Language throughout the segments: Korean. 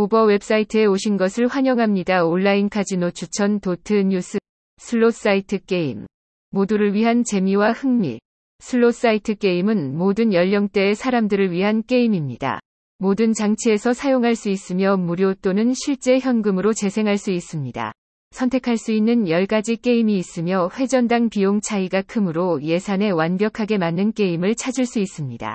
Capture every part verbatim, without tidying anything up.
오버 웹사이트에 오신 것을 환영합니다. 온라인 카지노 추천 도트 뉴스. 슬롯 사이트 게임. 모두를 위한 재미와 흥미. 슬롯 사이트 게임은 모든 연령대의 사람들을 위한 게임입니다. 모든 장치에서 사용할 수 있으며 무료 또는 실제 현금으로 재생할 수 있습니다. 선택할 수 있는 열 가지 게임이 있으며 회전당 비용 차이가 크므로 예산에 완벽하게 맞는 게임을 찾을 수 있습니다.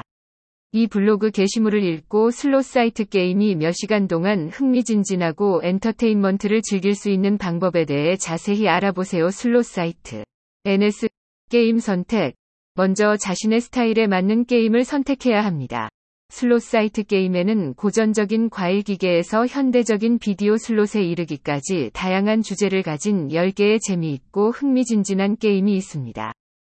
이 블로그 게시물을 읽고 슬롯 사이트 게임이 몇 시간 동안 흥미진진하고 엔터테인먼트를 즐길 수 있는 방법에 대해 자세히 알아보세요. 슬롯 사이트. 엔에스. 게임 선택. 먼저 자신의 스타일에 맞는 게임을 선택해야 합니다. 슬롯 사이트 게임에는 고전적인 과일 기계에서 현대적인 비디오 슬롯에 이르기까지 다양한 주제를 가진 열 개의 재미있고 흥미진진한 게임이 있습니다.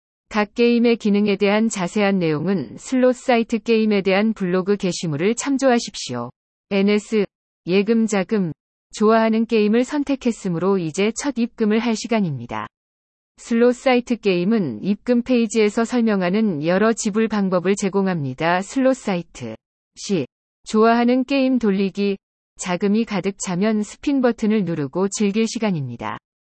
각 게임의 기능에 대한 자세한 내용은 슬롯 사이트 게임에 대한 블로그 게시물을 참조하십시오. 엔에스. 예금 자금. 좋아하는 게임을 선택했으므로 이제 첫 입금을 할 시간입니다. 슬롯 사이트 게임은 입금 페이지에서 설명하는 여러 지불 방법을 제공합니다. 슬롯 사이트. 시. 좋아하는 게임 돌리기. 자금이 가득 차면 스핀 버튼을 누르고 즐길 시간입니다.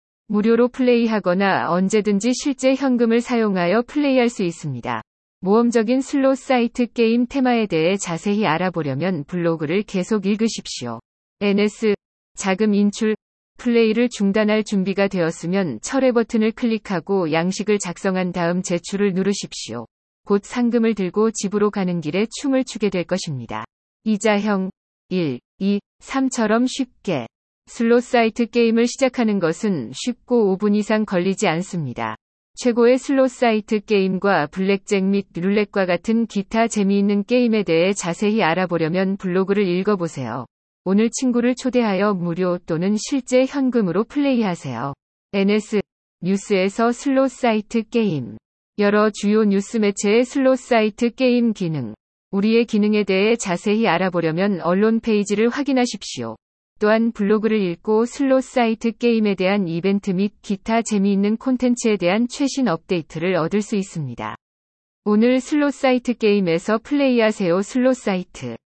무료로 플레이하거나 언제든지 실제 현금을 사용하여 플레이할 수 있습니다. 모험적인 슬롯 사이트 게임 테마에 대해 자세히 알아보려면 블로그를 계속 읽으십시오. 엔에스. 자금 인출. 플레이를 중단할 준비가 되었으면 철회 버튼을 클릭하고 양식을 작성한 다음 제출을 누르십시오. 곧 상금을 들고 집으로 가는 길에 춤을 추게 될 것입니다. 이자형. 일, 이, 삼처럼 쉽게. 슬롯 사이트 게임을 시작하는 것은 쉽고 오 분 이상 걸리지 않습니다. 최고의 슬롯 사이트 게임과 블랙잭 및 룰렛과 같은 기타 재미있는 게임에 대해 자세히 알아보려면 블로그를 읽어보세요. 오늘 친구를 초대하여 무료 또는 실제 현금으로 플레이하세요. 엔에스. 뉴스에서 슬롯 사이트 게임. 여러 주요 뉴스 매체의 슬롯 사이트 게임 기능. 우리의 기능에 대해 자세히 알아보려면 언론 페이지를 확인하십시오. 또한 블로그를 읽고 슬롯 사이트 게임에 대한 이벤트 및 기타 재미있는 콘텐츠에 대한 최신 업데이트를 얻을 수 있습니다. 오늘 슬롯 사이트 게임에서 플레이하세요. 슬롯 사이트.